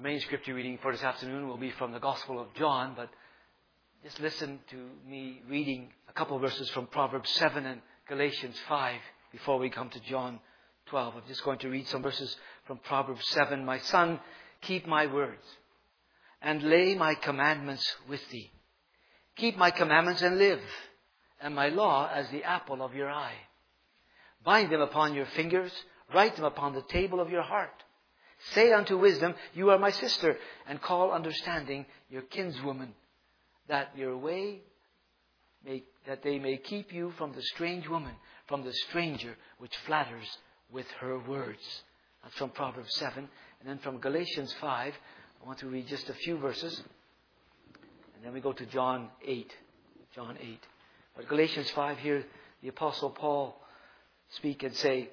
Our main scripture reading for this afternoon will be from the Gospel of John, but just listen to me reading a couple of verses from Proverbs 7 and Galatians 5 before we come to John 12. I'm just going to read some verses from Proverbs 7. My son, keep my words and lay my commandments with thee. Keep my commandments and live, and my law as the apple of your eye. Bind them upon your fingers, write them upon the table of your heart. Say unto wisdom, you are my sister, and call understanding your kinswoman, that they may keep you from the strange woman, from the stranger which flatters with her words. That's from Proverbs 7. And then from Galatians 5, I want to read just a few verses. And then we go to John 8. John 8. But Galatians 5 here, the Apostle Paul speak and say,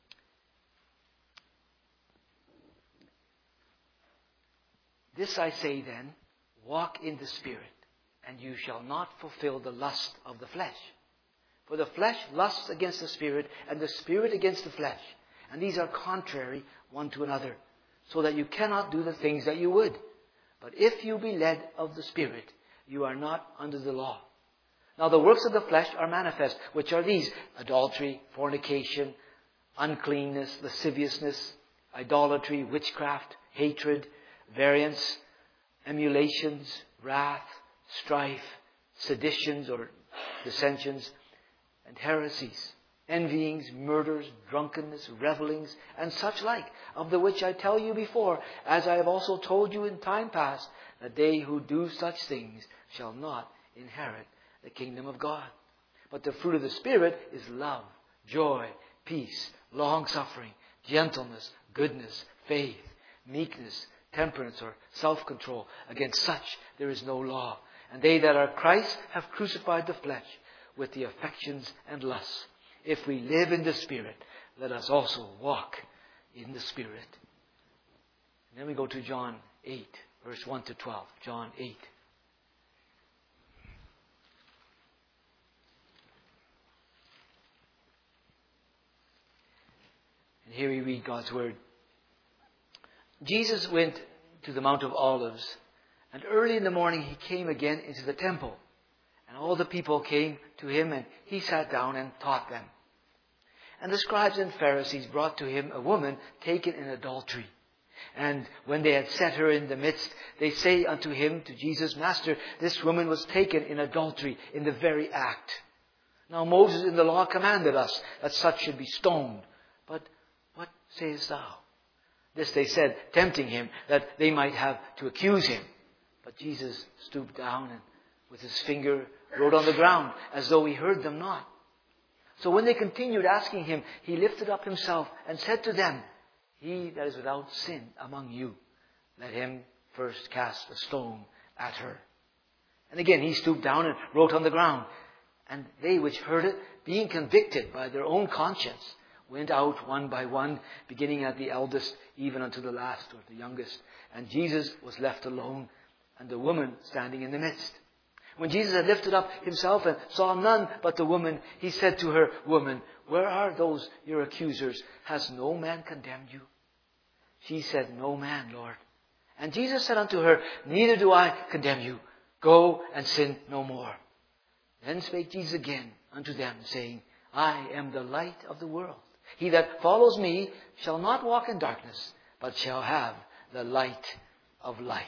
this I say then, walk in the Spirit, and you shall not fulfill the lust of the flesh. For the flesh lusts against the Spirit, and the Spirit against the flesh. And these are contrary one to another, so that you cannot do the things that you would. But if you be led of the Spirit, you are not under the law. Now the works of the flesh are manifest, which are these: adultery, fornication, uncleanness, lasciviousness, idolatry, witchcraft, hatred, variance, emulations, wrath, strife, seditions or dissensions, and heresies, envyings, murders, drunkenness, revellings, and such like, of the which I tell you before, as I have also told you in time past, that they who do such things shall not inherit the kingdom of God. But the fruit of the Spirit is love, joy, peace, long-suffering, gentleness, goodness, faith, meekness, temperance or self-control. Against such there is no law. And they that are Christ have crucified the flesh with the affections and lusts. If we live in the Spirit, let us also walk in the Spirit. And then we go to John 8, verse 1 to 12. John 8. And here we read God's Word. Jesus went to the Mount of Olives, and early in the morning he came again into the temple. And all the people came to him, and he sat down and taught them. And the scribes and Pharisees brought to him a woman taken in adultery. And when they had set her in the midst, they say unto him, to Jesus, Master, this woman was taken in adultery in the very act. Now Moses in the law commanded us that such should be stoned. But what sayest thou? This they said, tempting him, that they might have to accuse him. But Jesus stooped down and with his finger wrote on the ground, as though he heard them not. So when they continued asking him, he lifted up himself and said to them, He that is without sin among you, let him first cast a stone at her. And again he stooped down and wrote on the ground. And they which heard it, being convicted by their own conscience, went out one by one, beginning at the eldest, even unto the last or the youngest. And Jesus was left alone, and the woman standing in the midst. When Jesus had lifted up himself and saw none but the woman, he said to her, Woman, where are those your accusers? Has no man condemned you? She said, No man, Lord. And Jesus said unto her, Neither do I condemn you. Go and sin no more. Then spake Jesus again unto them, saying, I am the light of the world. He that follows me shall not walk in darkness, but shall have the light of life.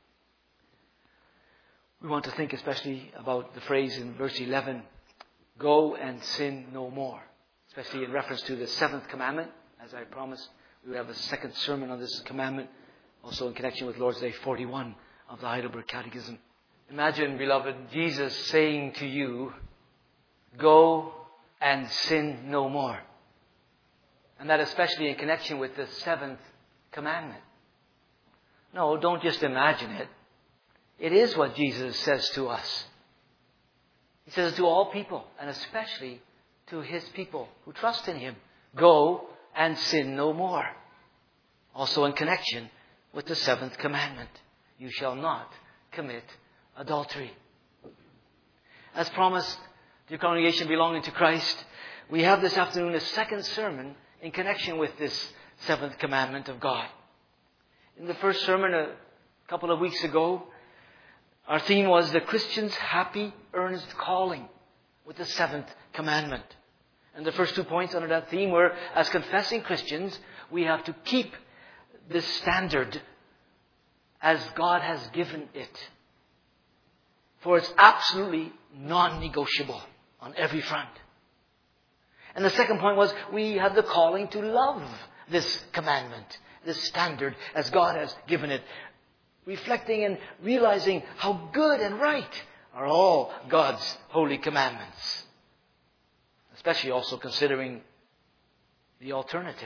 We want to think especially about the phrase in verse 11, Go and sin no more. Especially in reference to the seventh commandment. As I promised, we will have a second sermon on this commandment. Also in connection with Lord's Day 41 of the Heidelberg Catechism. Imagine, beloved, Jesus saying to you, Go and sin no more. And that especially in connection with the seventh commandment. No, don't just imagine it. It is what Jesus says to us. He says it to all people, and especially to His people who trust in Him. Go and sin no more. Also in connection with the seventh commandment. You shall not commit adultery. As promised, dear congregation belonging to Christ, we have this afternoon a second sermon in connection with this seventh commandment of God. In the first sermon a couple of weeks ago, our theme was the Christian's happy, earnest calling with the seventh commandment. And the first 2 points under that theme were, as confessing Christians, we have to keep this standard as God has given it. For it's absolutely non-negotiable on every front. And the second point was, we have the calling to love this commandment, this standard, as God has given it. Reflecting and realizing how good and right are all God's holy commandments. Especially also considering the alternative.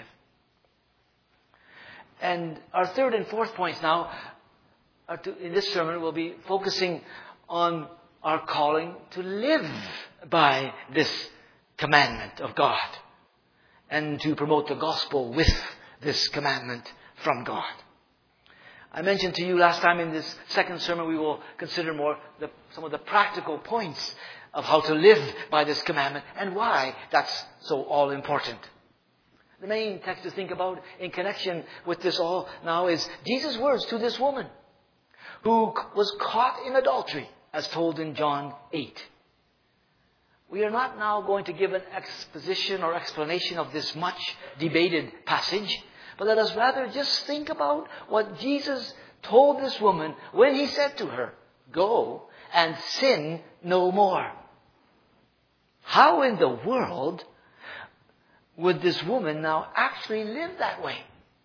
And our third and fourth points now, in this sermon, will be focusing on our calling to live by this commandment of God. And to promote the gospel with this commandment from God. I mentioned to you last time in this second sermon we will consider more some of the practical points of how to live by this commandment and why that's so all important. The main text to think about in connection with this all now is Jesus' words to this woman who was caught in adultery, as told in John 8. We are not now going to give an exposition or explanation of this much debated passage, but let us rather just think about what Jesus told this woman when He said to her, "Go and sin no more." How in the world would this woman now actually live that way?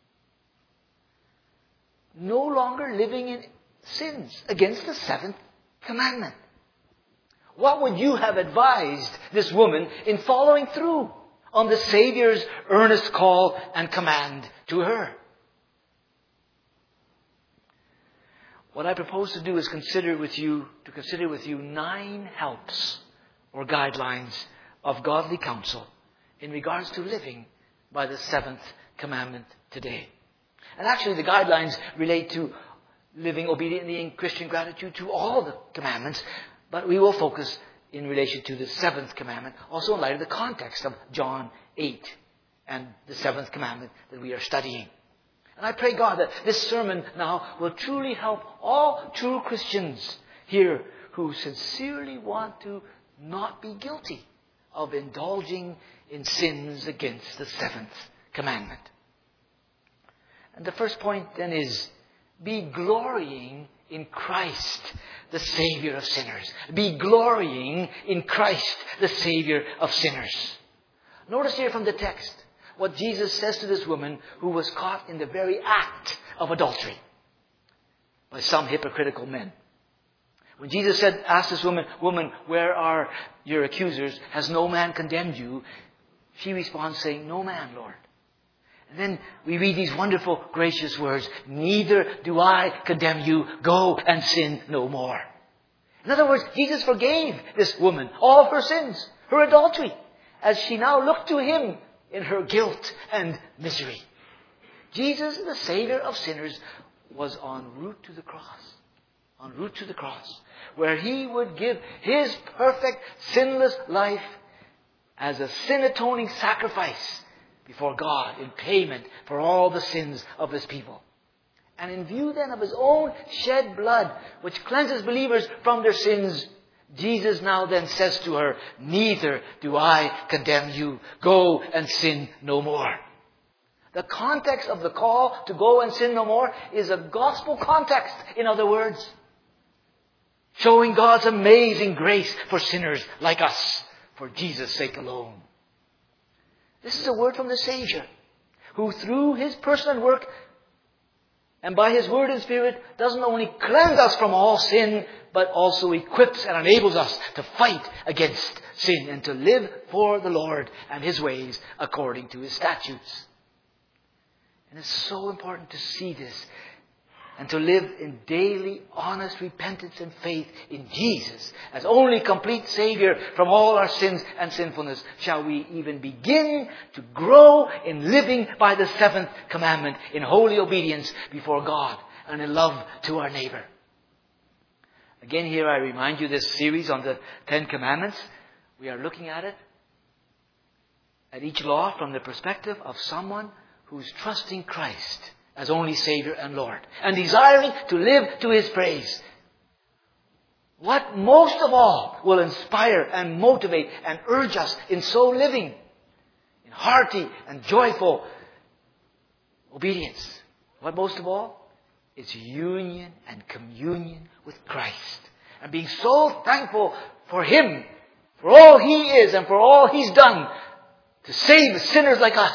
No longer living in sins against the seventh commandment. What would you have advised this woman in following through on the Savior's earnest call and command to her? What I propose to do is consider with you 9 helps or guidelines of godly counsel in regards to living by the seventh commandment today. And actually the guidelines relate to living obediently in Christian gratitude to all the commandments, but we will focus in relation to the seventh commandment, also in light of the context of John 8 and the seventh commandment that we are studying. And I pray God that this sermon now will truly help all true Christians here who sincerely want to not be guilty of indulging in sins against the seventh commandment. And the first point then is, be glorying in Christ, the Savior of sinners. Be glorying in Christ, the Savior of sinners. Notice here from the text what Jesus says to this woman who was caught in the very act of adultery by some hypocritical men. When Jesus asked this woman, "Woman, where are your accusers? Has no man condemned you?" She responds saying, "No man, Lord." And then we read these wonderful, gracious words, "Neither do I condemn you. Go and sin no more." In other words, Jesus forgave this woman all of her sins, her adultery, as she now looked to Him in her guilt and misery. Jesus, the Savior of sinners, was en route to the cross. En route to the cross, where He would give His perfect, sinless life as a sin-atoning sacrifice before God in payment for all the sins of His people. And in view then of His own shed blood, which cleanses believers from their sins, Jesus now then says to her, "Neither do I condemn you. Go and sin no more." The context of the call to go and sin no more is a gospel context, in other words, showing God's amazing grace for sinners like us, for Jesus' sake alone. This is a word from the Savior, who through His personal work and by His Word and Spirit doesn't only cleanse us from all sin, but also equips and enables us to fight against sin and to live for the Lord and His ways according to His statutes. And it's so important to see this and to live in daily, honest repentance and faith in Jesus as only complete Savior from all our sins and sinfulness, shall we even begin to grow in living by the seventh commandment in holy obedience before God and in love to our neighbor. Again, here I remind you this series on the 10 Commandments. We are looking at it, at each law from the perspective of someone who's trusting Christ as only Savior and Lord, and desiring to live to His praise. What most of all will inspire and motivate and urge us in so living, in hearty and joyful obedience? What most of all? It's union and communion with Christ. And being so thankful for Him, for all He is and for all He's done to save sinners like us.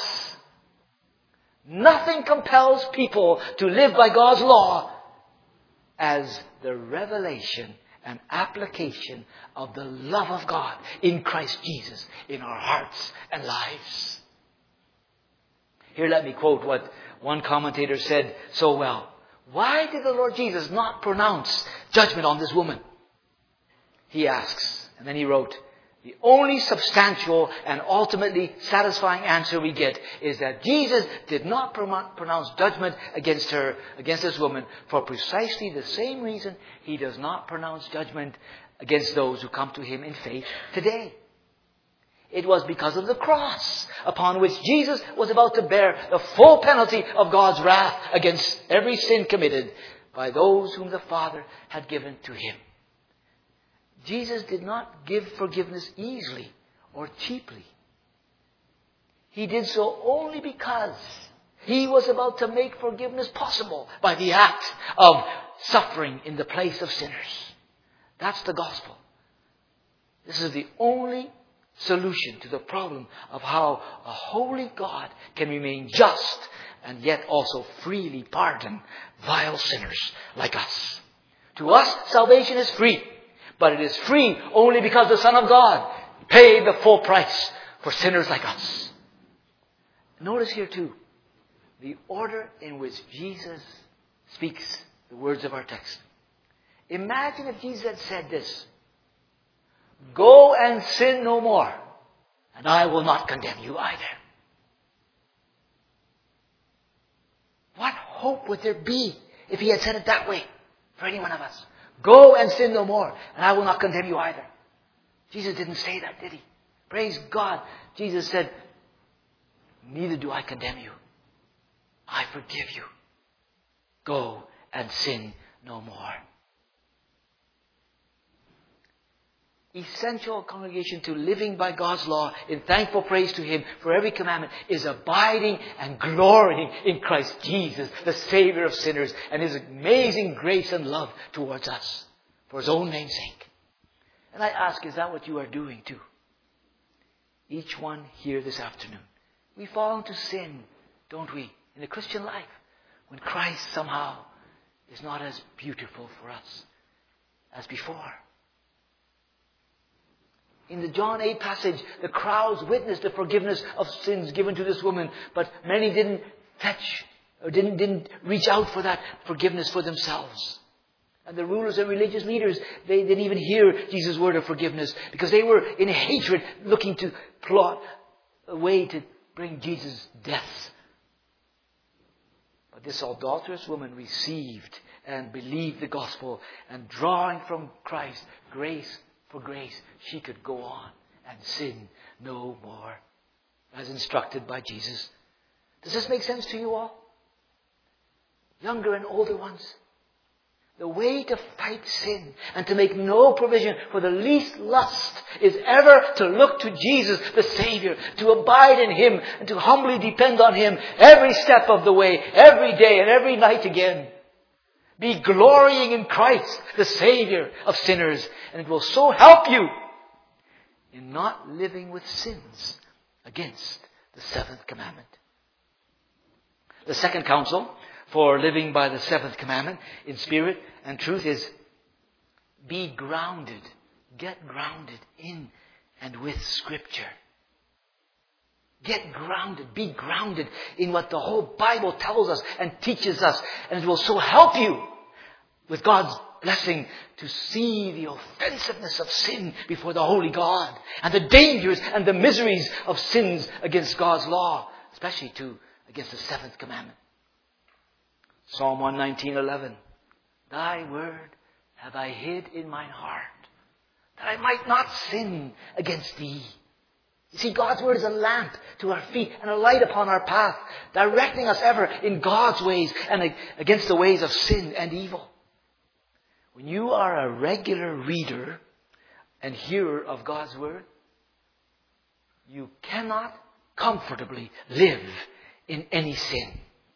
Nothing compels people to live by God's law as the revelation and application of the love of God in Christ Jesus in our hearts and lives. Here let me quote what one commentator said so well. Why did the Lord Jesus not pronounce judgment on this woman? He asks, and then he wrote, the only substantial and ultimately satisfying answer we get is that Jesus did not pronounce judgment against her, against this woman, for precisely the same reason He does not pronounce judgment against those who come to Him in faith today. It was because of the cross upon which Jesus was about to bear the full penalty of God's wrath against every sin committed by those whom the Father had given to Him. Jesus did not give forgiveness easily or cheaply. He did so only because He was about to make forgiveness possible by the act of suffering in the place of sinners. That's the gospel. This is the only solution to the problem of how a holy God can remain just and yet also freely pardon vile sinners like us. To us, salvation is free. But it is free only because the Son of God paid the full price for sinners like us. Notice here too, the order in which Jesus speaks the words of our text. Imagine if Jesus had said this: go and sin no more, and I will not condemn you either. What hope would there be if He had said it that way for any one of us? Go and sin no more, and I will not condemn you either. Jesus didn't say that, did He? Praise God. Jesus said, neither do I condemn you. I forgive you. Go and sin no more. Essential, congregation, to living by God's law in thankful praise to Him for every commandment is abiding and glorying in Christ Jesus, the Savior of sinners, and His amazing grace and love towards us for His own name's sake. And I ask, is that what you are doing too? Each one here this afternoon. We fall into sin, don't we, in the Christian life, when Christ somehow is not as beautiful for us as before. In the John 8 passage, the crowds witnessed the forgiveness of sins given to this woman, but many didn't fetch or didn't reach out for that forgiveness for themselves. And the rulers and religious leaders, they didn't even hear Jesus' word of forgiveness because they were in hatred looking to plot a way to bring Jesus' death. But this adulterous woman received and believed the gospel, and drawing from Christ grace for grace, she could go on and sin no more, as instructed by Jesus. Does this make sense to you all? Younger and older ones? The way to fight sin and to make no provision for the least lust is ever to look to Jesus, the Savior, to abide in Him and to humbly depend on Him every step of the way, every day and every night again. Be glorying in Christ, the Savior of sinners, and it will so help you in not living with sins against the seventh commandment. The second counsel for living by the seventh commandment in spirit and truth is be grounded. Get grounded in and with Scripture. Get grounded. Be grounded in what the whole Bible tells us and teaches us. And it will so help you with God's blessing to see the offensiveness of sin before the holy God and the dangers and the miseries of sins against God's law, especially against the seventh commandment. Psalm 119:11. Thy word have I hid in mine heart, that I might not sin against thee. You see, God's Word is a lamp to our feet and a light upon our path, directing us ever in God's ways and against the ways of sin and evil. When you are a regular reader and hearer of God's Word, you cannot comfortably live in any sin.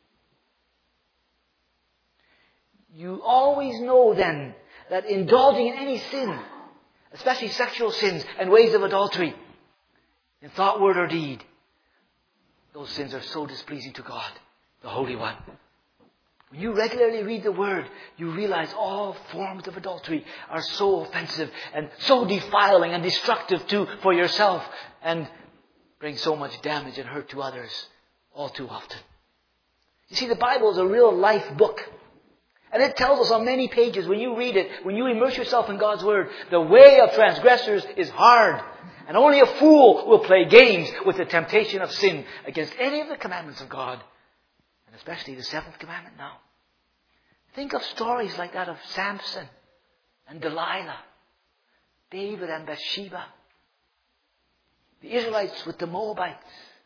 You always know then that indulging in any sin, especially sexual sins and ways of adultery, in thought, word, or deed, those sins are so displeasing to God, the Holy One. When you regularly read the Word, you realize all forms of adultery are so offensive and so defiling and destructive too for yourself and bring so much damage and hurt to others all too often. You see, the Bible is a real life book. And it tells us on many pages, when you read it, when you immerse yourself in God's Word, the way of transgressors is hard. And only a fool will play games with the temptation of sin against any of the commandments of God. And especially the seventh commandment now. Think of stories like that of Samson and Delilah, David and Bathsheba, the Israelites with the Moabites,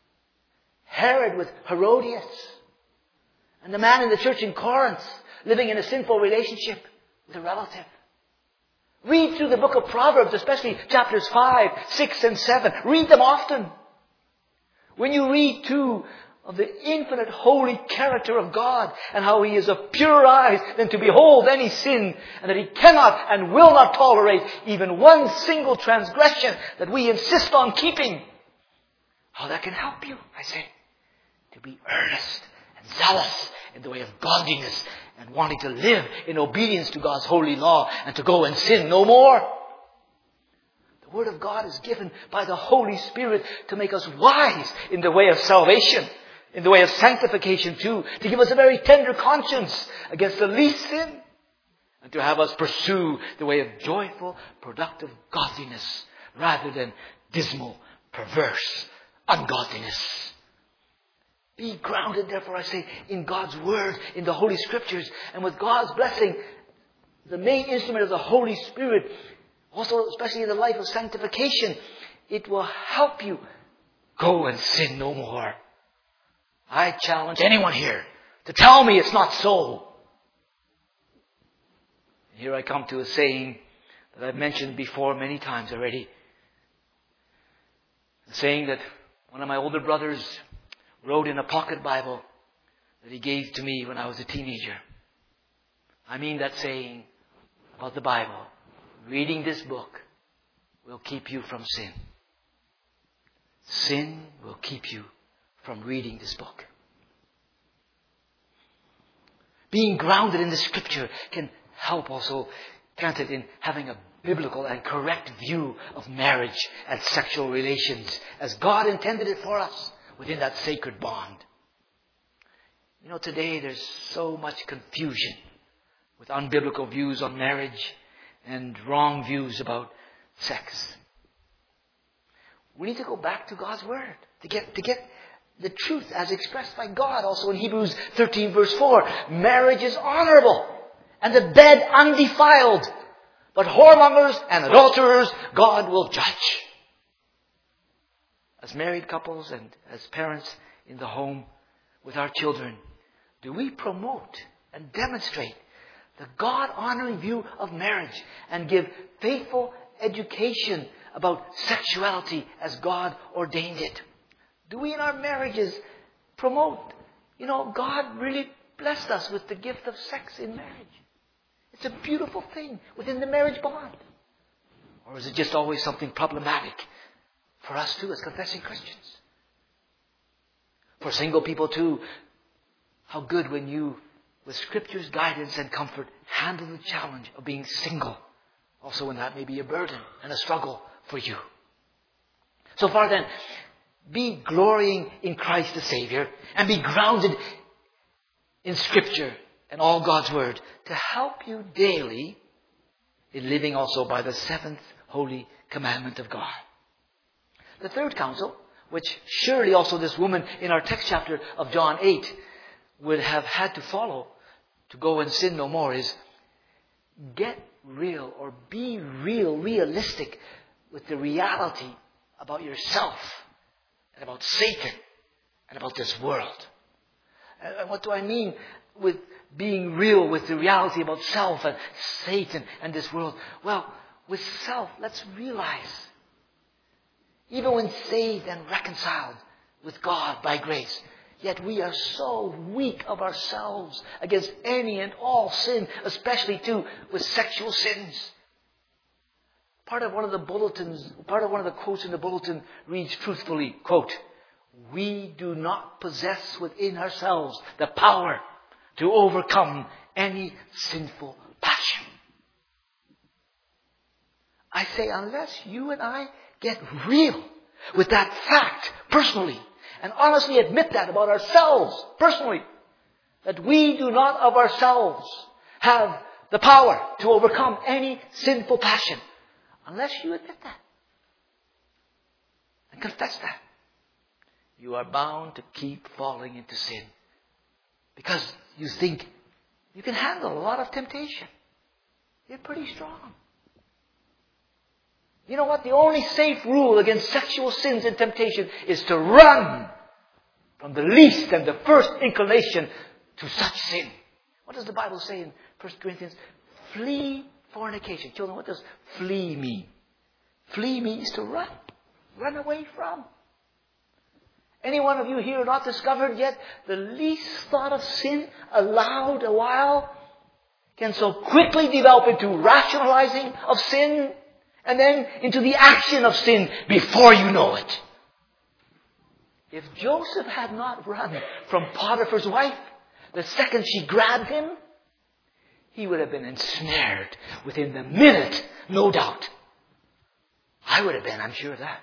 Herod with Herodias, and the man in the church in Corinth living in a sinful relationship with a relative. Read through the book of Proverbs, especially chapters 5, 6, and 7. Read them often. When you read too of the infinite holy character of God and how He is of purer eyes than to behold any sin, and that He cannot and will not tolerate even one single transgression that we insist on keeping, how that can help you, I say, to be earnest and zealous in the way of godliness and wanting to live in obedience to God's holy law and to go and sin no more. The Word of God is given by the Holy Spirit to make us wise in the way of salvation, in the way of sanctification too, to give us a very tender conscience against the least sin, and to have us pursue the way of joyful, productive godliness rather than dismal, perverse ungodliness. Be grounded, therefore, I say, in God's Word, in the Holy Scriptures, and with God's blessing, the main instrument of the Holy Spirit, also especially in the life of sanctification, it will help you go and sin no more. I challenge anyone here to tell me it's not so. And here I come to a saying that I've mentioned before many times already. A saying that one of my older brothers wrote in a pocket Bible that he gave to me when I was a teenager. I mean that saying about the Bible. Reading this book will keep you from sin. Sin will keep you from reading this book. Being grounded in the Scripture can help also, can't it, in having a biblical and correct view of marriage and sexual relations as God intended it for us within that sacred bond. You know, today there's so much confusion with unbiblical views on marriage and wrong views about sex. We need to go back to God's Word to get the truth as expressed by God also in Hebrews 13 verse 4. Marriage is honorable and the bed undefiled, but whoremongers and adulterers God will judge. As married couples and as parents in the home with our children, do we promote and demonstrate the God-honoring view of marriage and give faithful education about sexuality as God ordained it? Do we in our marriages promote, God really blessed us with the gift of sex in marriage. It's a beautiful thing within the marriage bond. Or is it just always something problematic for us too as confessing Christians? For single people too, how good when you, with Scripture's guidance and comfort, handle the challenge of being single. Also when that may be a burden and a struggle for you. So far then, be glorying in Christ the Savior and be grounded in Scripture and all God's Word to help you daily in living also by the seventh holy commandment of God. The third counsel, which surely also this woman in our text chapter of John 8 would have had to follow to go and sin no more, is get real or be realistic with the reality about yourself and about Satan and about this world. And what do I mean with being real with the reality about self and Satan and this world? Well, with self, let's realize, even when saved and reconciled with God by grace, yet we are so weak of ourselves against any and all sin, especially too with sexual sins. Part of one of the quotes in the bulletin reads truthfully, quote, "We do not possess within ourselves the power to overcome any sinful passion." I say, unless you and I get real with that fact personally, and honestly admit that about ourselves personally, that we do not of ourselves have the power to overcome any sinful passion, unless you admit that and confess that, you are bound to keep falling into sin. Because you think you can handle a lot of temptation. You're pretty strong. You know what? The only safe rule against sexual sins and temptation is to run from the least and the first inclination to such sin. What does the Bible say in 1 Corinthians? Flee fornication. Children, what does flee mean? Flee means to run. Run away from. Any one of you here not discovered yet the least thought of sin allowed a while can so quickly develop into rationalizing of sin and then into the action of sin before you know it. If Joseph had not run from Potiphar's wife the second she grabbed him, he would have been ensnared within the minute, no doubt. I would have been, I'm sure of that.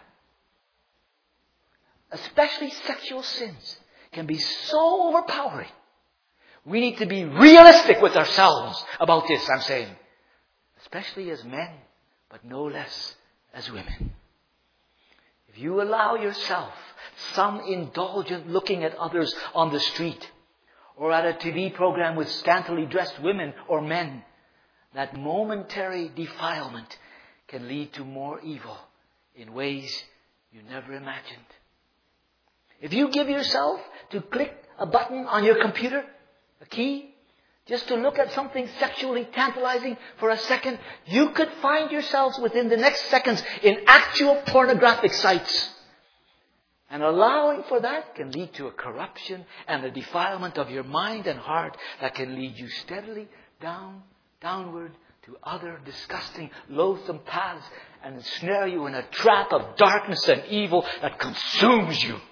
Especially sexual sins can be so overpowering. We need to be realistic with ourselves about this, I'm saying. Especially as men, but no less as women. If you allow yourself some indulgent looking at others on the street or at a TV program with scantily dressed women or men, that momentary defilement can lead to more evil in ways you never imagined. If you give yourself to click a button on your computer, a key, just to look at something sexually tantalizing for a second, you could find yourselves within the next seconds in actual pornographic sites. And allowing for that can lead to a corruption and a defilement of your mind and heart that can lead you steadily downward to other disgusting, loathsome paths and ensnare you in a trap of darkness and evil that consumes you.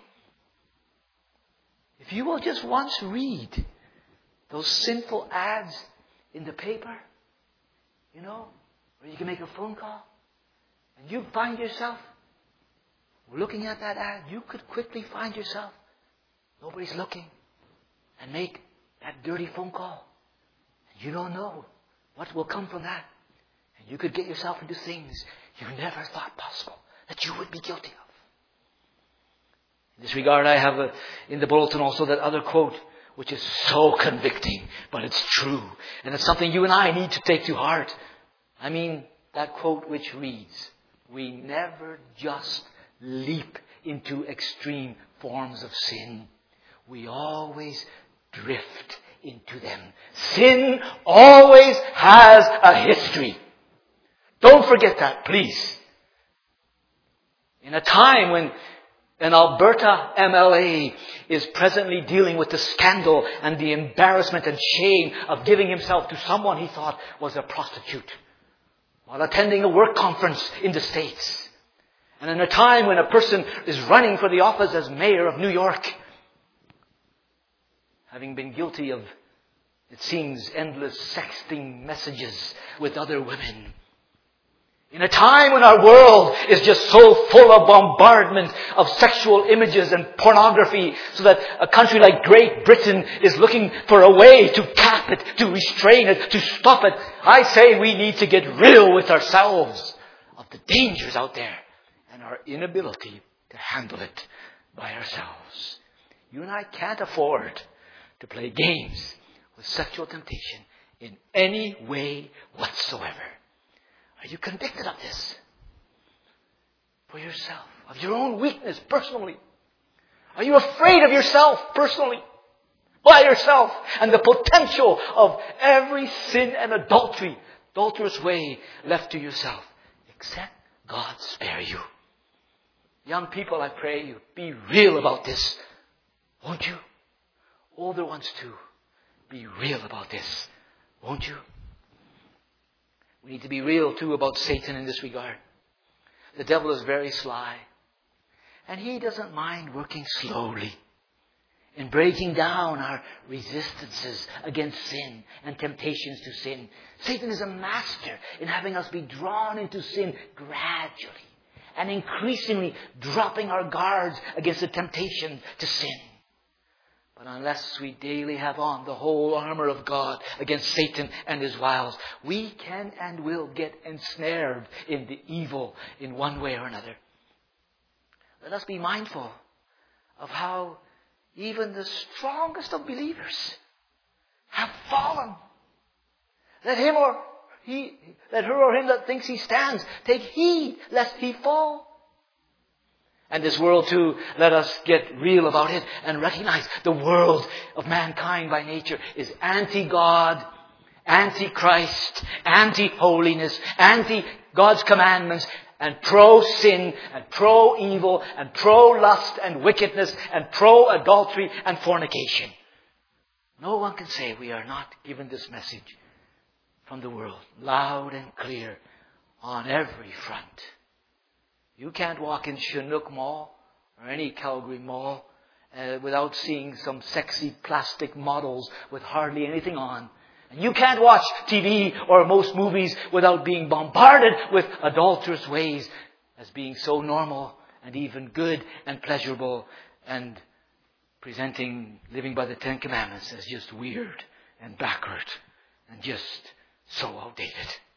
If you will just once read those sinful ads in the paper, where you can make a phone call, and you find yourself looking at that ad, you could quickly find yourself, nobody's looking, and make that dirty phone call. And you don't know what will come from that. And you could get yourself into things you never thought possible that you would be guilty of. In this regard, I have in the bulletin also that other quote, which is so convicting, but it's true. And it's something you and I need to take to heart. I mean, that quote which reads, "We never just leap into extreme forms of sin. We always drift into them." Sin always has a history. Don't forget that, please. In a time when an Alberta MLA is presently dealing with the scandal and the embarrassment and shame of giving himself to someone he thought was a prostitute while attending a work conference in the States. And in a time when a person is running for the office as mayor of New York, having been guilty of, it seems, endless sexting messages with other women. In a time when our world is just so full of bombardment of sexual images and pornography, so that a country like Great Britain is looking for a way to cap it, to restrain it, to stop it, I say we need to get real with ourselves of the dangers out there and our inability to handle it by ourselves. You and I can't afford to play games with sexual temptation in any way whatsoever. Are you convicted of this? For yourself, of your own weakness personally, Are you afraid of yourself personally? By yourself and the potential of every sin and adulterous way left to yourself. Except God spare you. Young people, I pray you, be real about this. Won't you? Older ones too. Be real about this. Won't you? We need to be real too about Satan in this regard. The devil is very sly. And he doesn't mind working slowly in breaking down our resistances against sin and temptations to sin. Satan is a master in having us be drawn into sin gradually and increasingly dropping our guards against the temptation to sin. But unless we daily have on the whole armor of God against Satan and his wiles, we can and will get ensnared in the evil in one way or another. Let us be mindful of how even the strongest of believers have fallen. Let her or him that thinks he stands take heed lest he fall. And this world too, let us get real about it and recognize the world of mankind by nature is anti-God, anti-Christ, anti-holiness, anti-God's commandments, and pro-sin, and pro-evil, and pro-lust, and wickedness, and pro-adultery, and fornication. No one can say we are not given this message from the world, loud and clear, on every front. You can't walk in Chinook Mall, or any Calgary mall, without seeing some sexy plastic models with hardly anything on. And you can't watch TV or most movies without being bombarded with adulterous ways as being so normal and even good and pleasurable, and presenting living by the Ten Commandments as just weird and backward and just so outdated.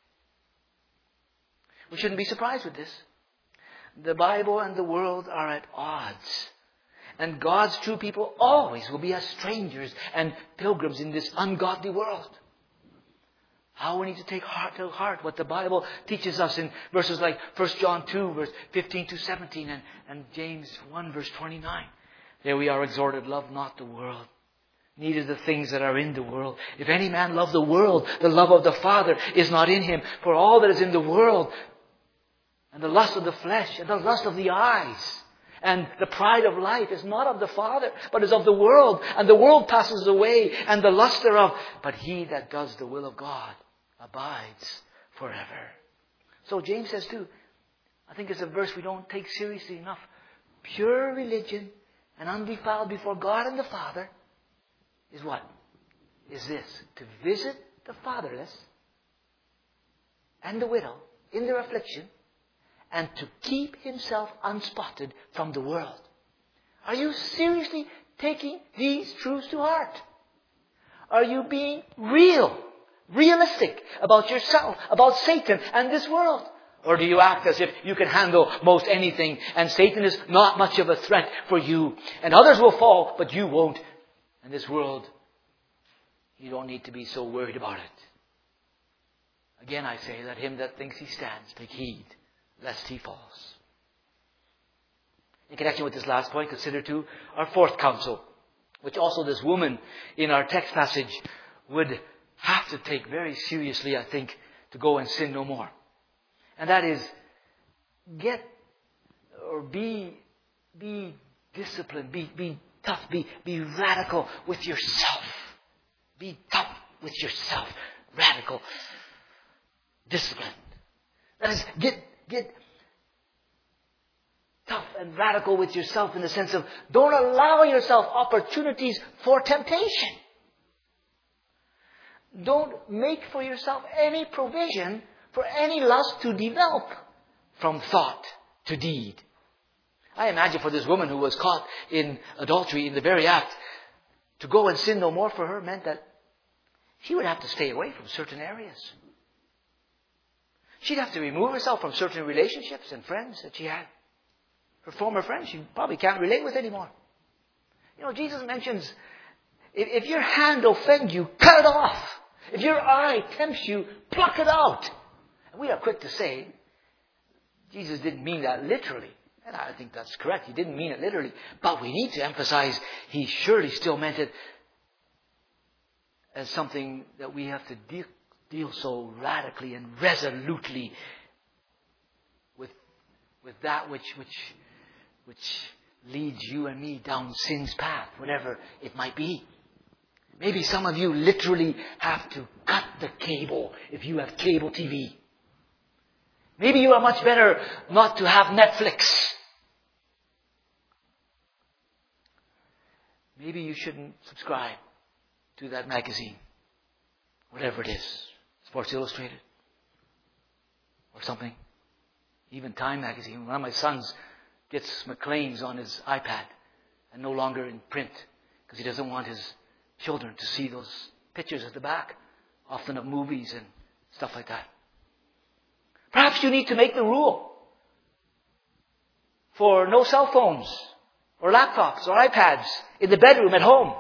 We shouldn't be surprised with this. The Bible and the world are at odds. And God's true people always will be as strangers and pilgrims in this ungodly world. How we need to take to heart what the Bible teaches us in verses like 1 John 2, verse 15 to 17, and James 1, verse 29. There we are exhorted, love not the world, neither the things that are in the world. If any man love the world, the love of the Father is not in him. For all that is in the world, and the lust of the flesh, and the lust of the eyes, and the pride of life is not of the Father, but is of the world. And the world passes away, and the lust thereof. But he that does the will of God abides forever. So James says too, I think it's a verse we don't take seriously enough. Pure religion and undefiled before God and the Father is what? Is this: to visit the fatherless and the widow in their affliction, and to keep himself unspotted from the world. Are you seriously taking these truths to heart? Are you being realistic about yourself, about Satan and this world? Or do you act as if you can handle most anything and Satan is not much of a threat for you, and others will fall, but you won't? And this world, you don't need to be so worried about it. Again, I say, let him that thinks he stands take heed lest he falls. In connection with this last point, consider too our fourth counsel, which also this woman in our text passage would have to take very seriously, I think, to go and sin no more. And that is, be disciplined, be tough, be radical with yourself. Be tough with yourself. Radical. Discipline. That is, get tough and radical with yourself in the sense of don't allow yourself opportunities for temptation. Don't make for yourself any provision for any lust to develop from thought to deed. I imagine for this woman who was caught in adultery in the very act, to go and sin no more for her meant that she would have to stay away from certain areas. She'd have to remove herself from certain relationships and friends that she had. Her former friends she probably can't relate with anymore. You know, Jesus mentions, if your hand offends you, cut it off. If your eye tempts you, pluck it out. And we are quick to say, Jesus didn't mean that literally. And I think that's correct. He didn't mean it literally. But we need to emphasize he surely still meant it as something that we have to deal so radically and resolutely with that which leads you and me down sin's path, whatever it might be. Maybe some of you literally have to cut the cable if you have cable TV. Maybe you are much better not to have Netflix. Maybe you shouldn't subscribe to that magazine, whatever it is, Sports Illustrated or something. Even Time magazine. One of my sons gets Maclean's on his iPad and no longer in print because he doesn't want his children to see those pictures at the back, often of movies and stuff like that. Perhaps you need to make the rule for no cell phones or laptops or iPads in the bedroom at home.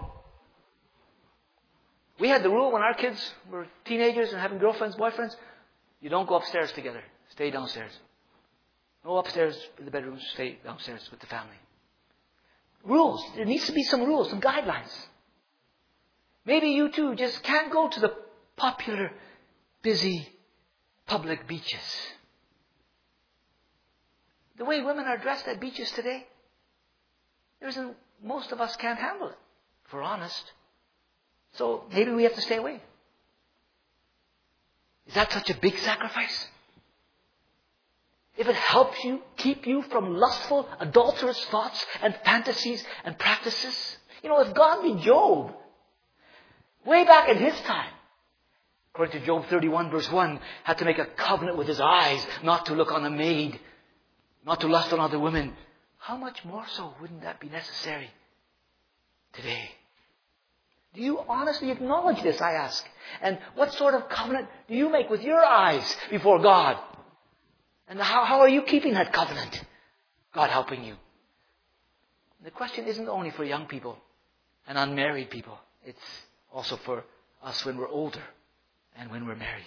We had the rule when our kids were teenagers and having girlfriends, boyfriends. You don't go upstairs together. Stay downstairs. No upstairs in the bedroom. Stay downstairs with the family. Rules. There needs to be some rules, some guidelines. Maybe you too just can't go to the popular, busy, public beaches. The way women are dressed at beaches today, most of us can't handle it, if we're honest. So maybe we have to stay away. Is that such a big sacrifice? If it helps you, keep you from lustful, adulterous thoughts and fantasies and practices. If God be Job, way back in his time, according to Job 31 verse 1, had to make a covenant with his eyes not to look on a maid, not to lust on other women. How much more so wouldn't that be necessary today? Do you honestly acknowledge this, I ask? And what sort of covenant do you make with your eyes before God? And how are you keeping that covenant? God helping you. The question isn't only for young people and unmarried people. It's also for us when we're older and when we're married.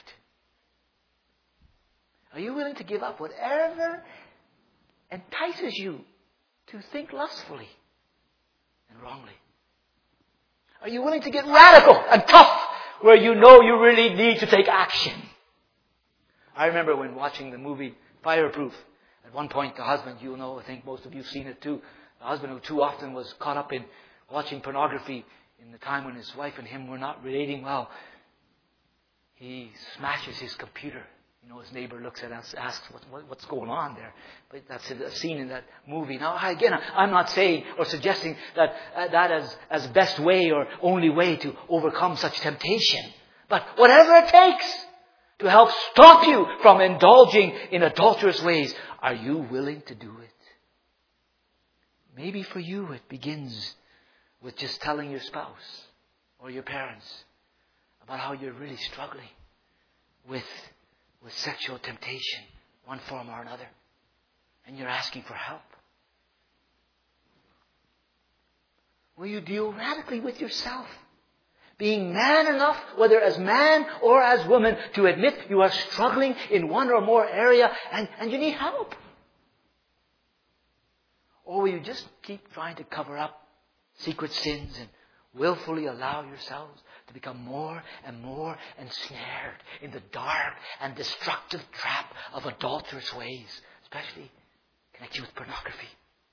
Are you willing to give up whatever entices you to think lustfully and wrongly? Are you willing to get radical and tough where you know you really need to take action? I remember when watching the movie Fireproof, at one point the husband, I think most of you have seen it too, the husband who too often was caught up in watching pornography in the time when his wife and him were not relating well, he smashes his computer. His neighbor looks at us, asks what's going on there. But that's a scene in that movie. Now, again, I'm not saying or suggesting that as best way or only way to overcome such temptation. But whatever it takes to help stop you from indulging in adulterous ways, are you willing to do it? Maybe for you it begins with just telling your spouse or your parents about how you're really struggling with sexual temptation, one form or another, and you're asking for help. Will you deal radically with yourself? Being man enough, whether as man or as woman, to admit you are struggling in one or more area and you need help? Or will you just keep trying to cover up secret sins and willfully allow yourselves to become more and more ensnared in the dark and destructive trap of adulterous ways, especially connected with pornography?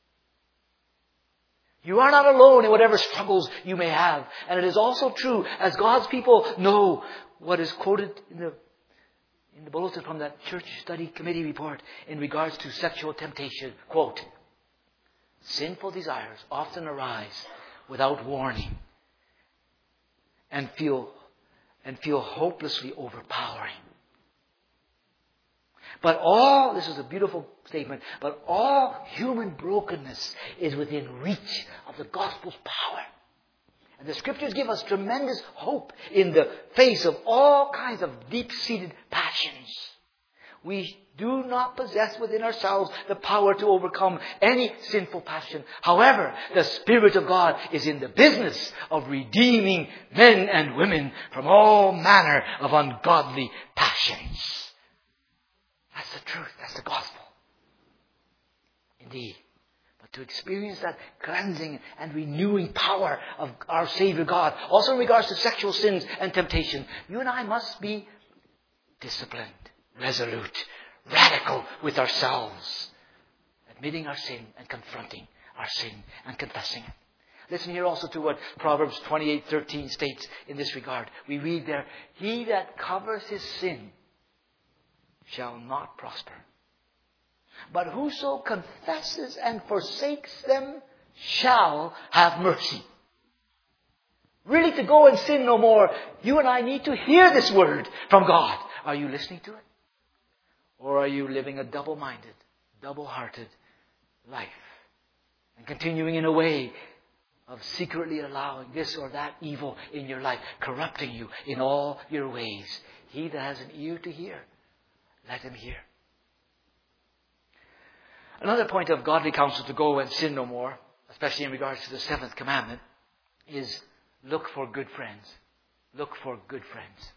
You are not alone in whatever struggles you may have. And it is also true, as God's people know what is quoted in the bulletin from that church study committee report in regards to sexual temptation. Quote, sinful desires often arise without warning and feel hopelessly overpowering. But this is a beautiful statement, but all human brokenness is within reach of the gospel's power. And the scriptures give us tremendous hope in the face of all kinds of deep-seated passions. We do not possess within ourselves the power to overcome any sinful passion. However, the Spirit of God is in the business of redeeming men and women from all manner of ungodly passions. That's the truth. That's the gospel. Indeed. But to experience that cleansing and renewing power of our Savior God, also in regards to sexual sins and temptation, you and I must be disciplined, resolute, radical with ourselves, admitting our sin and confronting our sin and confessing it. Listen here also to what Proverbs 28:13 states in this regard. We read there, "He that covers his sin shall not prosper. But whoso confesses and forsakes them shall have mercy." Really, to go and sin no more, you and I need to hear this word from God. Are you listening to it? Or are you living a double-minded, double-hearted life and continuing in a way of secretly allowing this or that evil in your life, corrupting you in all your ways? He that has an ear to hear, let him hear. Another point of godly counsel to go and sin no more, especially in regards to the seventh commandment, is look for good friends. Look for good friends.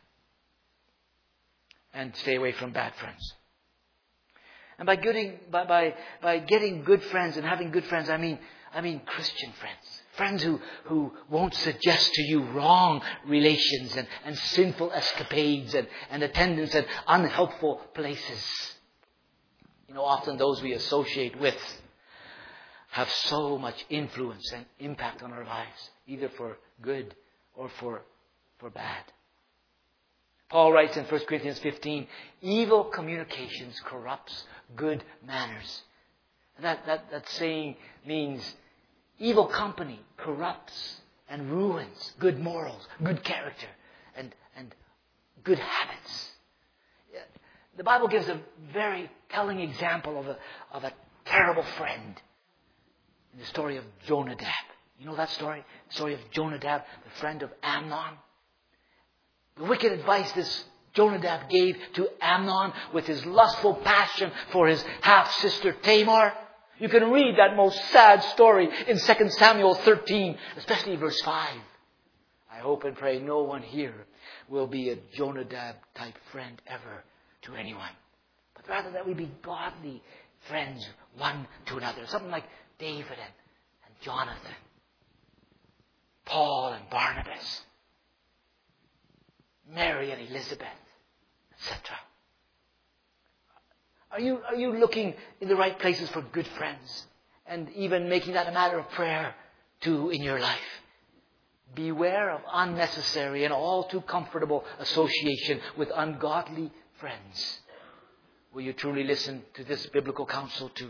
And stay away from bad friends. And by getting good friends and having good friends, I mean Christian friends. Friends who won't suggest to you wrong relations and sinful escapades and attendance at unhelpful places. You know, often those we associate with have so much influence and impact on our lives, either for good or for bad. Paul writes in 1 Corinthians 15, "Evil communications corrupts good manners." And that saying means evil company corrupts and ruins good morals, good character, and good habits. The Bible gives a very telling example of a terrible friend in the story of Jonadab. You know that story? The story of Jonadab, the friend of Amnon. The wicked advice this Jonadab gave to Amnon with his lustful passion for his half-sister Tamar. You can read that most sad story in 2 Samuel 13, especially verse 5. I hope and pray no one here will be a Jonadab-type friend ever to anyone. But rather that we be godly friends one to another. Something like David and Jonathan. Paul and Barnabas. Mary and Elizabeth, etc. Are you looking in the right places for good friends? And even making that a matter of prayer too in your life? Beware of unnecessary and all too comfortable association with ungodly friends. Will you truly listen to this biblical counsel too?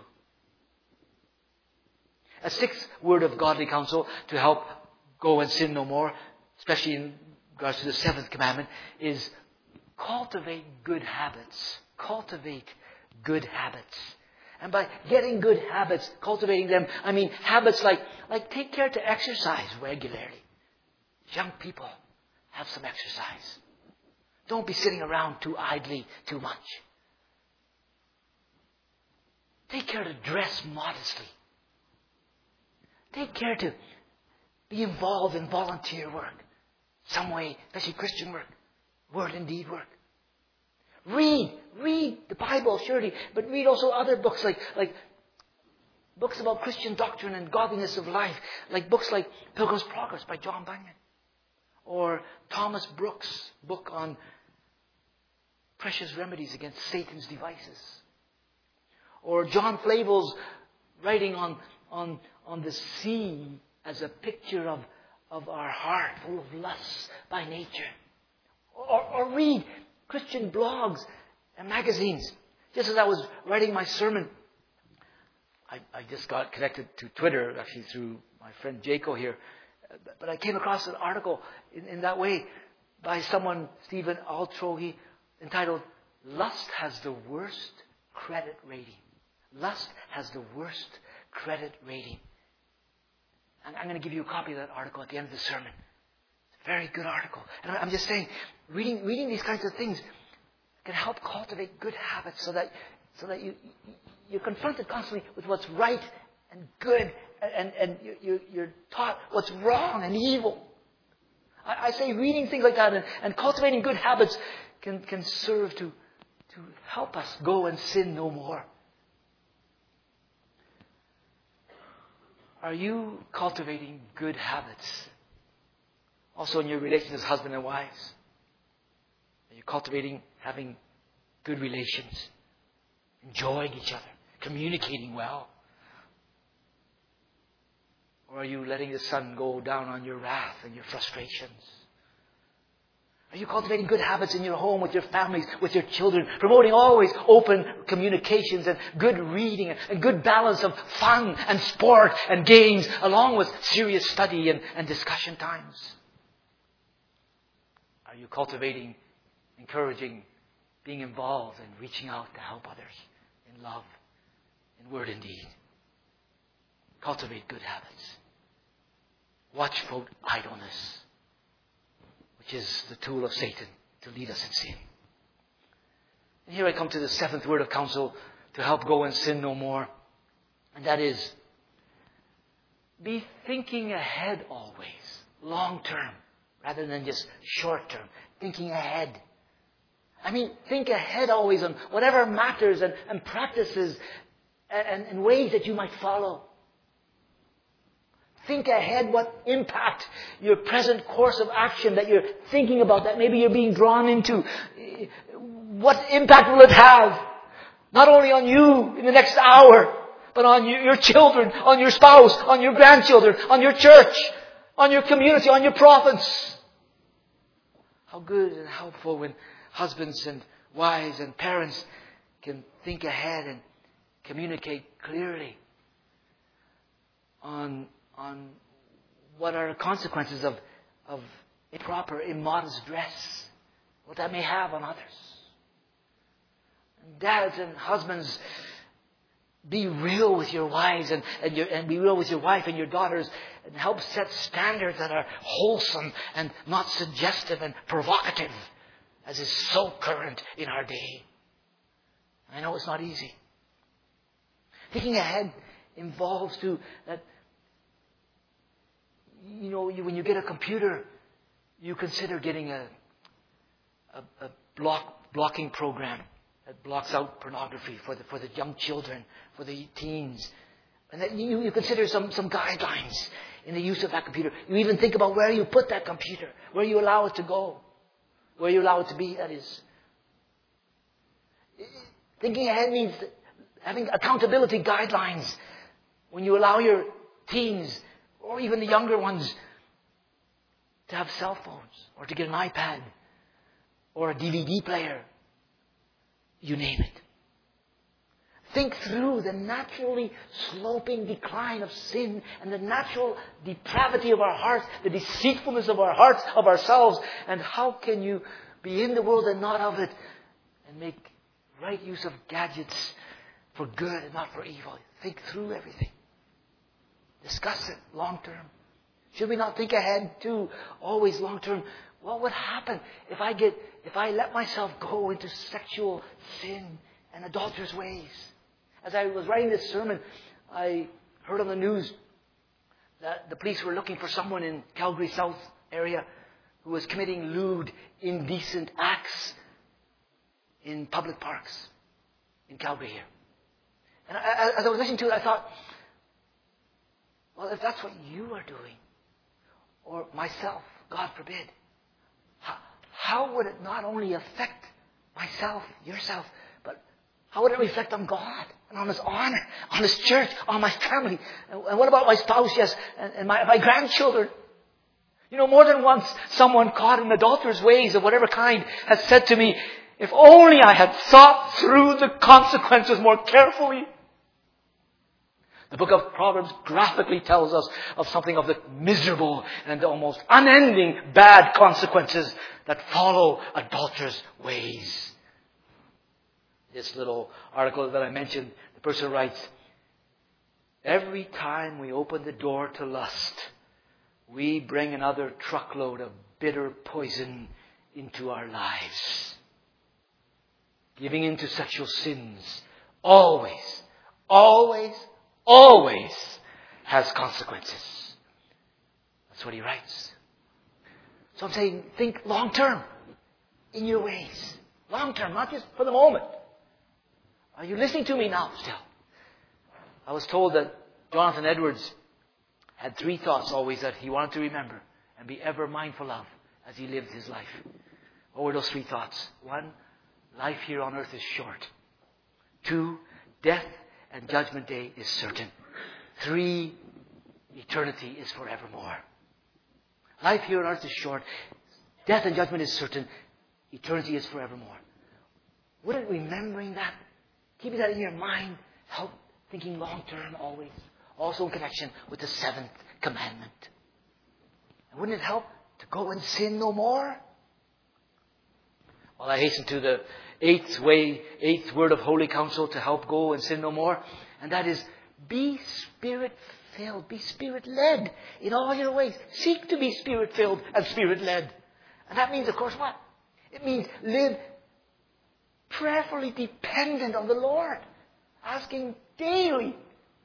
A sixth word of godly counsel to help go and sin no more, especially in regards to the seventh commandment, is cultivate good habits. Cultivate good habits. And by getting good habits, cultivating them, I mean habits like take care to exercise regularly. Young people, have some exercise. Don't be sitting around too idly too much. Take care to dress modestly. Take care to be involved in volunteer work. Some way, especially Christian work. Word and deed work. Read the Bible, surely, but read also other books like books about Christian doctrine and godliness of life, like books like Pilgrim's Progress by John Bunyan, or Thomas Brooks' book on precious remedies against Satan's devices, or John Flavel's writing on the sea as a picture of our heart full of lusts by nature, or read Christian blogs and magazines. Just as I was writing my sermon, I just got connected to Twitter, actually through my friend Jaco here. But I came across an article in that way by someone, Stephen Altrohi, entitled, "Lust Has the Worst Credit Rating." Lust has the worst credit rating. And I'm going to give you a copy of that article at the end of the sermon. It's a very good article. And I'm just saying, reading these kinds of things can help cultivate good habits so that you're confronted constantly with what's right and good, and you're taught what's wrong and evil. I say reading things like that and cultivating good habits can serve to help us go and sin no more. Are you cultivating good habits? Also in your relations as husband and wives. Are you cultivating having good relations? Enjoying each other? Communicating well? Or are you letting the sun go down on your wrath and your frustrations? Are you cultivating good habits in your home, with your families, with your children, promoting always open communications and good reading and good balance of fun and sport and games, along with serious study and discussion times? Are you cultivating, encouraging, being involved and reaching out to help others in love, in word and deed? Cultivate good habits. Watch for idleness, which is the tool of Satan to lead us in sin. And here I come to the seventh word of counsel to help go and sin no more. And that is, be thinking ahead always, long term, rather than just short term. Thinking ahead. I mean, think ahead always on whatever matters and practices and ways that you might follow. Think ahead what impact your present course of action that you're thinking about, that maybe you're being drawn into. What impact will it have? Not only on you in the next hour, but on your children, on your spouse, on your grandchildren, on your church, on your community, on your province. How good and helpful when husbands and wives and parents can think ahead and communicate clearly on what are the consequences of improper, immodest dress, what that may have on others. And dads and husbands, be real with your wives and be real with your wife and your daughters, and help set standards that are wholesome and not suggestive and provocative, as is so current in our day. I know it's not easy. Thinking ahead involves too that, when you get a computer, you consider getting a blocking program that blocks out pornography for the young children, for the teens. And that you consider some guidelines in the use of that computer. You even think about where you put that computer, where you allow it to go, where you allow it to be, that is. Thinking ahead means having accountability guidelines when you allow your teens or even the younger ones to have cell phones or to get an iPad or a DVD player. You name it. Think through the naturally sloping decline of sin and the natural depravity of our hearts, the deceitfulness of our hearts, of ourselves, and how can you be in the world and not of it, and make right use of gadgets for good and not for evil. Think through everything. Discuss it long term. Should we not think ahead too, always long term? What would happen if I let myself go into sexual sin and adulterous ways? As I was writing this sermon, I heard on the news that the police were looking for someone in Calgary South area who was committing lewd, indecent acts in public parks in Calgary here. And as I was listening to it, I thought, well, if that's what you are doing, or myself, God forbid, how would it not only affect myself, yourself, but how would it reflect on God and on His honor, on His church, on my family? And what about my spouse, yes, and my grandchildren? More than once, someone caught in adulterous ways of whatever kind has said to me, if only I had thought through the consequences more carefully. The book of Proverbs graphically tells us of something of the miserable and almost unending bad consequences that follow adulterous ways. This little article that I mentioned, the person writes, every time we open the door to lust, we bring another truckload of bitter poison into our lives. Giving in to sexual sins always has consequences. That's what he writes. So I'm saying, think long term in your ways. Long term, not just for the moment. Are you listening to me now still? I was told that Jonathan Edwards had 3 thoughts always that he wanted to remember and be ever mindful of as he lived his life. What were those 3 thoughts? 1, life here on earth is short. 2, death and judgment day is certain. 3, eternity is forevermore. Life here on earth is short. Death and judgment is certain. Eternity is forevermore. Wouldn't remembering that, keeping that in your mind, help thinking long term always? Also in connection with the 7th commandment. And wouldn't it help to go and sin no more? Well, I hasten to the 8th word of Holy Counsel to help go and sin no more. And that is, be Spirit-filled, be Spirit-led in all your ways. Seek to be Spirit-filled and Spirit-led. And that means, of course, what? It means live prayerfully dependent on the Lord. Asking daily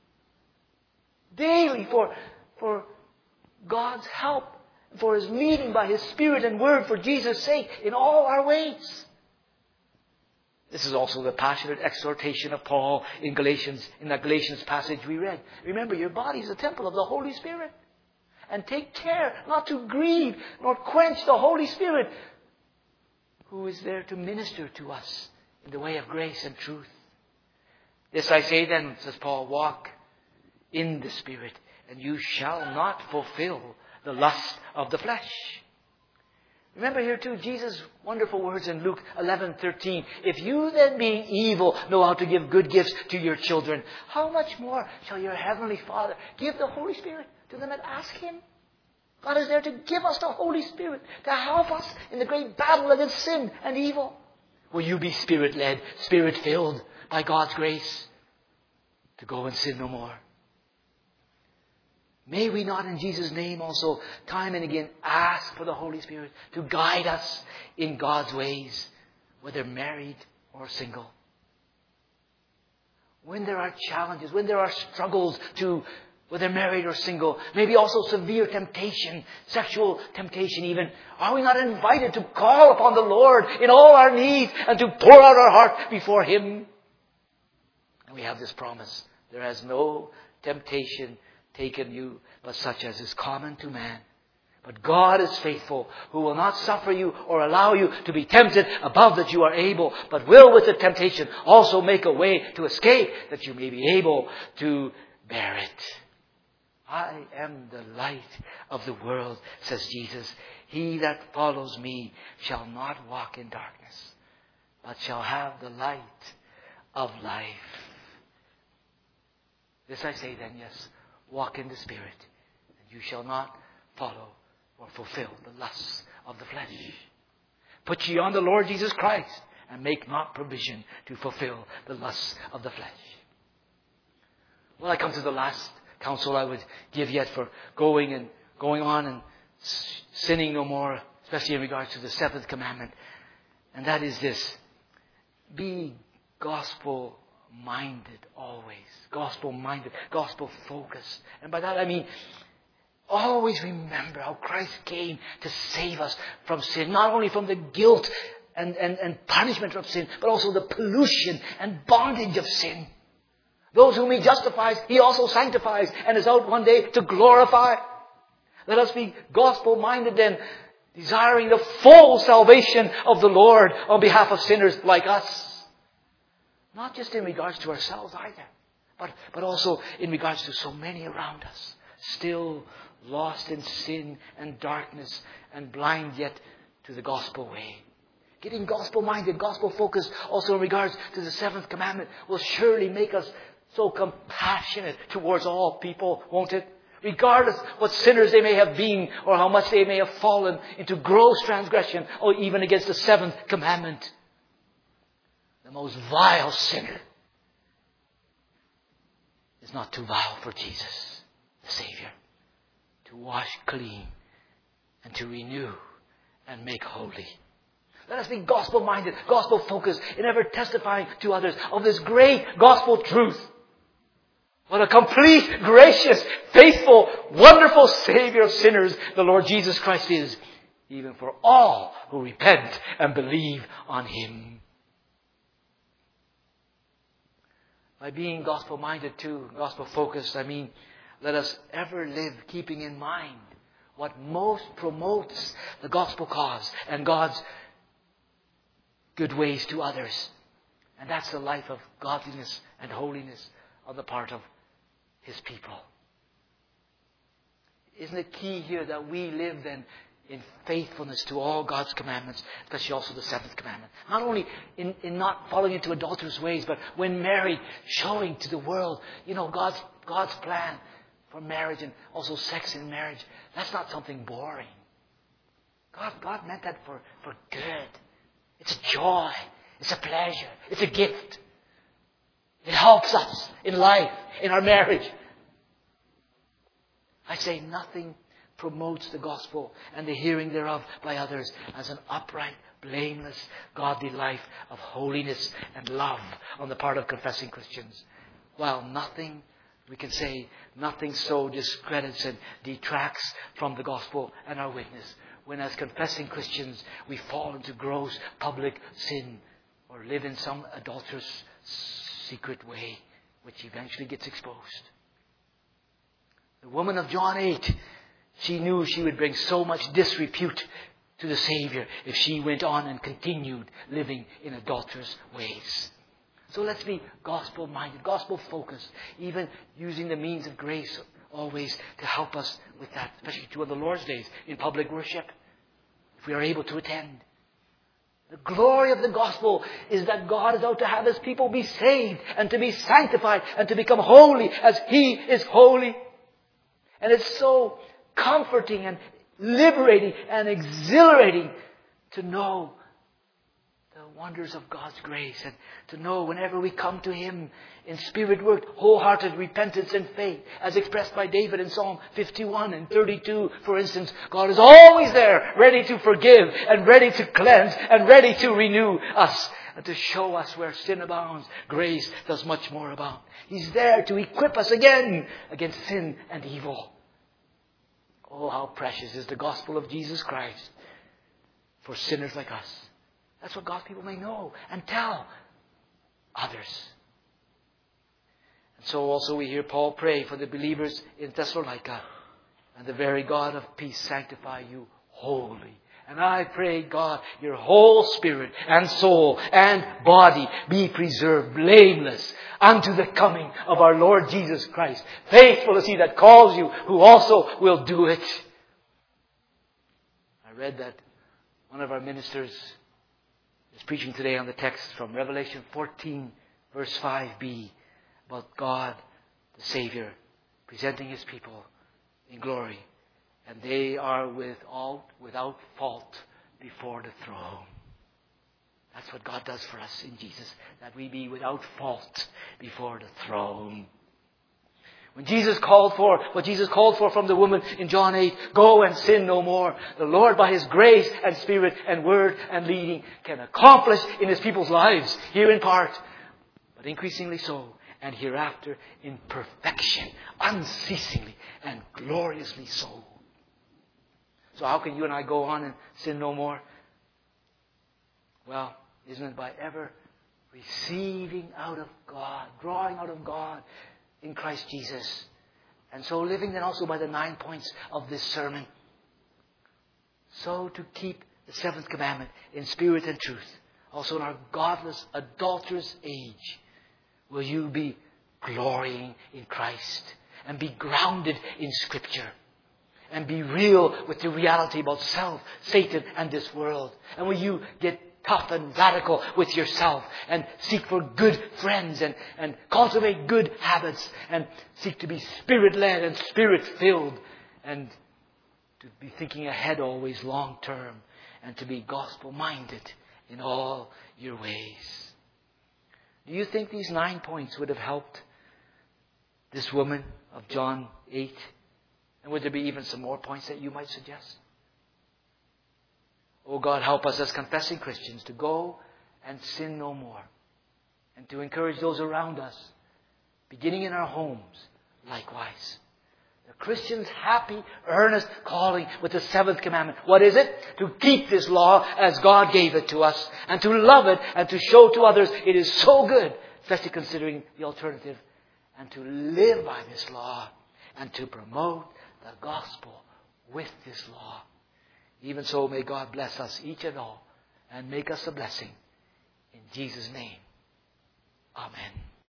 for God's help, for His leading by His Spirit and Word for Jesus' sake in all our ways. This is also the passionate exhortation of Paul in that Galatians passage we read. Remember, your body is a temple of the Holy Spirit. And take care not to grieve nor quench the Holy Spirit, who is there to minister to us in the way of grace and truth. This I say then, says Paul, walk in the Spirit, and you shall not fulfill the lust of the flesh. Remember here too, Jesus' wonderful words in Luke 11:13. If you then, being evil, know how to give good gifts to your children, how much more shall your heavenly Father give the Holy Spirit to them that ask Him? God is there to give us the Holy Spirit, to help us in the great battle against sin and evil. Will you be Spirit-led, Spirit-filled by God's grace to go and sin no more? May we not in Jesus' name also time and again ask for the Holy Spirit to guide us in God's ways, whether married or single. When there are challenges, when there are struggles to whether married or single, maybe also severe temptation, sexual temptation even, are we not invited to call upon the Lord in all our needs and to pour out our heart before Him? And we have this promise. There has no temptation taken you but such as is common to man. But God is faithful, who will not suffer you or allow you to be tempted above that you are able, but will with the temptation also make a way to escape, that you may be able to bear it. I am the light of the world, says Jesus. He that follows me shall not walk in darkness, but shall have the light of life. This I say then, yes, walk in the Spirit, and you shall not follow or fulfill the lusts of the flesh. Put ye on the Lord Jesus Christ, and make not provision to fulfill the lusts of the flesh. Well, I come to the last counsel I would give yet for going on and sinning no more, especially in regards to the 7th commandment. And that is this: be gospel-minded always. Gospel-minded, gospel-focused. And by that I mean, always remember how Christ came to save us from sin. Not only from the guilt and punishment of sin, but also the pollution and bondage of sin. Those whom He justifies, He also sanctifies and is out one day to glorify. Let us be gospel-minded then, desiring the full salvation of the Lord on behalf of sinners like us. Not just in regards to ourselves either, but also in regards to so many around us, still lost in sin and darkness and blind yet to the gospel way. Getting gospel-minded, gospel-focused also in regards to the 7th commandment will surely make us so compassionate towards all people, won't it? Regardless what sinners they may have been or how much they may have fallen into gross transgression or even against the 7th commandment. The most vile sinner is not too vile for Jesus, the Savior, to wash clean and to renew and make holy. Let us be gospel-minded, gospel-focused, in ever testifying to others of this great gospel truth. What a complete, gracious, faithful, wonderful Savior of sinners the Lord Jesus Christ is, even for all who repent and believe on Him. By being gospel-minded too, gospel-focused, I mean let us ever live keeping in mind what most promotes the gospel cause and God's good ways to others. And that's the life of godliness and holiness on the part of His people. Isn't it key here that we live then in faithfulness to all God's commandments, especially also the seventh commandment? Not only in not falling into adulterous ways, but when married, showing to the world, God's plan for marriage and also sex in marriage. That's not something boring. God meant that for good. It's a joy. It's a pleasure. It's a gift. It helps us in life, in our marriage. I say nothing promotes the gospel and the hearing thereof by others as an upright, blameless, godly life of holiness and love on the part of confessing Christians. While nothing so discredits and detracts from the gospel and our witness, when as confessing Christians we fall into gross public sin or live in some adulterous secret way which eventually gets exposed. The woman of John 8, she knew she would bring so much disrepute to the Savior if she went on and continued living in adulterous ways. So let's be gospel-minded, gospel-focused, even using the means of grace always to help us with that, especially to the Lord's days in public worship, if we are able to attend. The glory of the gospel is that God is out to have His people be saved and to be sanctified and to become holy as He is holy. And it's so comforting and liberating and exhilarating to know the wonders of God's grace and to know whenever we come to Him in spirit-worked, wholehearted repentance and faith, as expressed by David in Psalm 51 and 32, for instance, God is always there, ready to forgive and ready to cleanse and ready to renew us and to show us where sin abounds, grace does much more abound. He's there to equip us again against sin and evil. Oh, how precious is the gospel of Jesus Christ for sinners like us. That's what God's people may know and tell others. And so also we hear Paul pray for the believers in Thessalonica. And the very God of peace sanctify you wholly. And I pray, God, your whole spirit and soul and body be preserved blameless unto the coming of our Lord Jesus Christ. Faithful is He that calls you, who also will do it. I read that one of our ministers is preaching today on the text from Revelation 14, verse 5b, about God, the Savior, presenting His people in glory. And they are without fault before the throne. That's what God does for us in Jesus, that we be without fault before the throne. When Jesus called for from the woman in John 8, go and sin no more, the Lord by His grace and Spirit and Word and leading can accomplish in His people's lives, here in part, but increasingly so, and hereafter in perfection, unceasingly and gloriously so. So how can you and I go on and sin no more? Well, isn't it by ever receiving out of God, drawing out of God in Christ Jesus? And so living then also by the 9 points of this sermon. So to keep the seventh commandment in spirit and truth, also in our godless, adulterous age, will you be glorying in Christ and be grounded in Scripture. And be real with the reality about self, Satan, and this world. And will you get tough and radical with yourself and seek for good friends and cultivate good habits and seek to be Spirit-led and Spirit-filled and to be thinking ahead always long term and to be gospel-minded in all your ways. Do you think these 9 points would have helped this woman of John 8? And would there be even some more points that you might suggest? Oh God, help us as confessing Christians to go and sin no more. And to encourage those around us, beginning in our homes, likewise. The Christian's happy, earnest calling with the seventh commandment. What is it? To keep this law as God gave it to us. And to love it and to show to others it is so good, especially considering the alternative. And to live by this law. and to promote the gospel with this law. Even so, may God bless us each and all and make us a blessing. In Jesus' name, amen.